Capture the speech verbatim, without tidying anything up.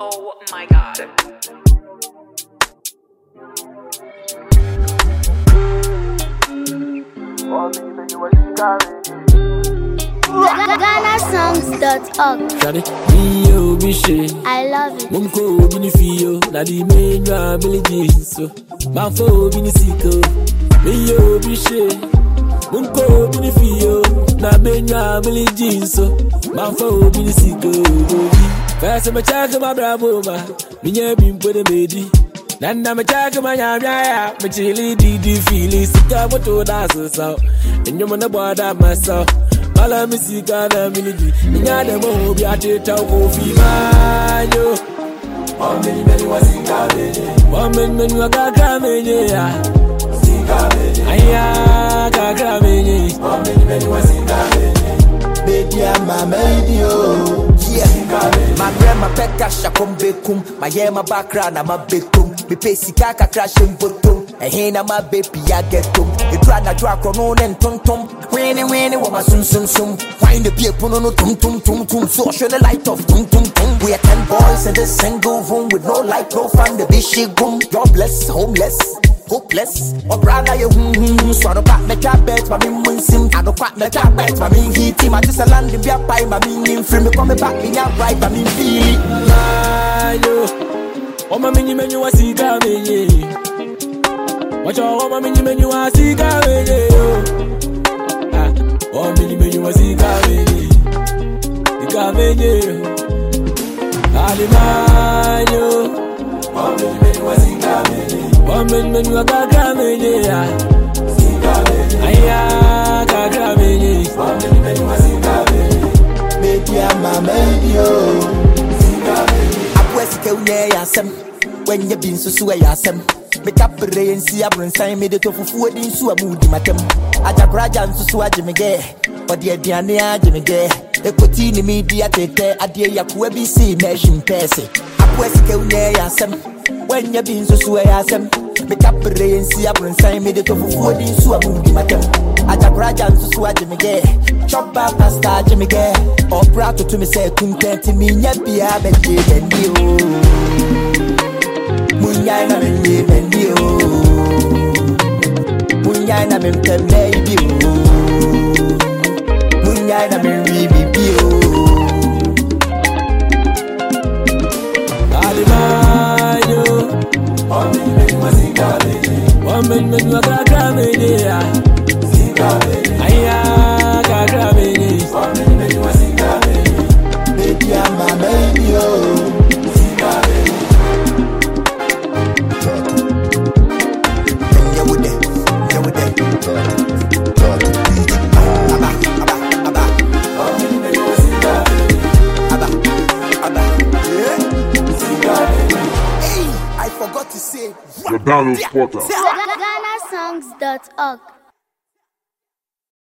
Oh my god. Ghana songs dot org. I love it. Munko binifio na di menwa ability so manfo binisiko miyo bishe Munko binifio na menwa ability so manfo binisiko Fasa machaka mabrabo ma minye bimpode medi Nana machaka manyamya machili didi fili sika moto daso so enyomo na bwada maso Mala misika na miliji Ninyade mo bi ateta kofi manyo Wameni meni wa sika menye Wameni meni wa kaka menye Sika menye Aya kaka menye Wameni meni wa sika menye Baby I'm a baby oh yeah. My grandma peka shakom bekum My yeah my background I'm a bekum Me pay sika ka crashing bottom And here na my baby I get tum It try na drag on and tum tum Winnie winnie wa ma sum sum sum Wind the people no no tum tum tum tum So show the light of tum tum tum We are ten boys in this single room With no light, no fan, the bitch she boom Jobless, homeless hopeless, or brother you hum hum. So I don't pack my cabbage, my mean winsim. I don't pack my cabbage, my mean heat. I just a land in your pie, my mean free. Me come back in your right, my mean feel. Oh my mini menu was see coming. Watch out, oh my mini menu was see coming. Oh mini menu was see coming. The coming. Alimanyo. Oh mini menu was see coming. One man, man, you are Gagamini. Aya, Gagamini. One man, man, you are Gagamini. Baby, I'm a baby. I was a some when you been so swear, some make up rain, see a brain sign made it of food in so a mood, madam. I just graduate to swag me gay, but the Diana Jimmy gay. The Cotini media take a dear Yakubi see nation person. I was a some. When you been so swear some make up rain see a brain sign made it of food in so a moody madam. I just graduate to swag me gay. Chop up pasta Jimmy gay. Or proud to me say content me yappy have you and you. Munyana me and you. Munyana me can baby. Munyana me baby. One man was in Gabby. One man was a Gabby. Aya, Gabby. One man was in Gabby. Baby, I'm a baby. You with it, you with it. Abba, abba, abba. One man was in Gabby. Abba, abba. Yeah. Hey, I forgot to say. The Donald Porter. Ghana songs dot org.